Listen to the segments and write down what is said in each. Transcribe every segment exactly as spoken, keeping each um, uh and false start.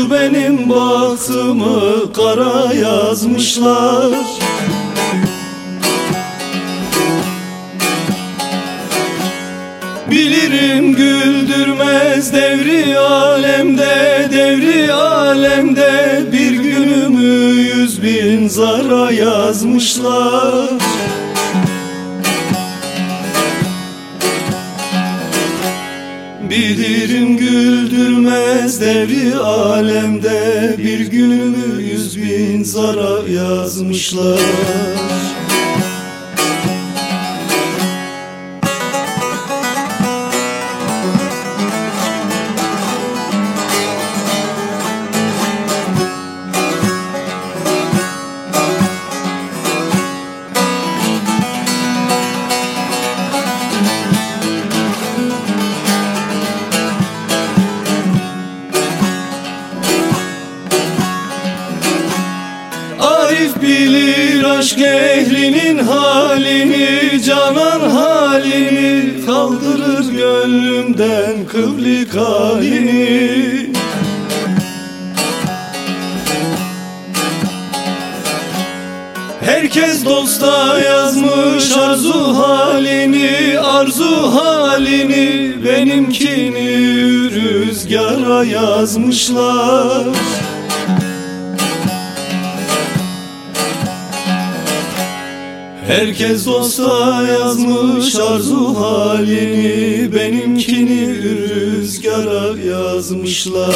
benim bahtımı kara yazmışlar. Bilirim güldürmez devri alemde, devri alemde bir günümü yüz bin zara yazmışlar. Bilirim güldürmez devri alemde bir günümü yüz bin zara yazmışlar. Arif bilir aşk ehlinin halini, canan halini, kaldırır gönlümden kıvlik halini. Herkes dosta yazmış arzu halini, arzu halini, benimkini rüzgara yazmışlar. Herkes dosta yazmış arzu halini, benimkini rüzgara yazmışlar.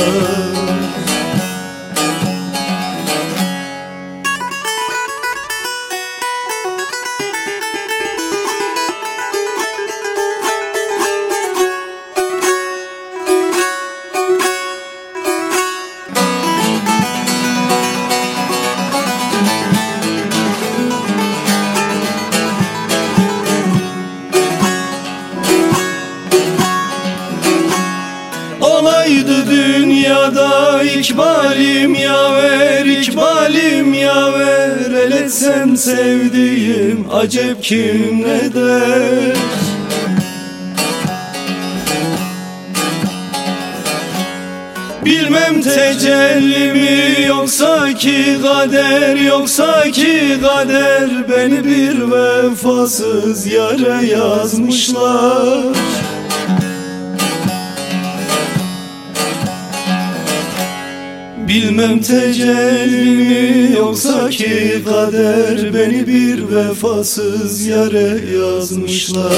Olaydı dünyada ikbalim yaver, ikbalim yaver, el etsem sevdiğim acep kim ne der? Bilmem tecelli mi yoksa ki kader, yoksa ki kader, beni bir vefasız yara yazmışlar. Bilmem tecelli mi yoksa ki kader, beni bir vefasız yere yazmışlar.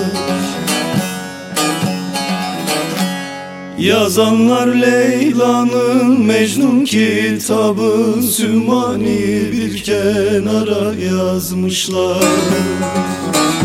Yazanlar Leyla'nın Mecnun kitabı, Sümmani bir kenara yazmışlar.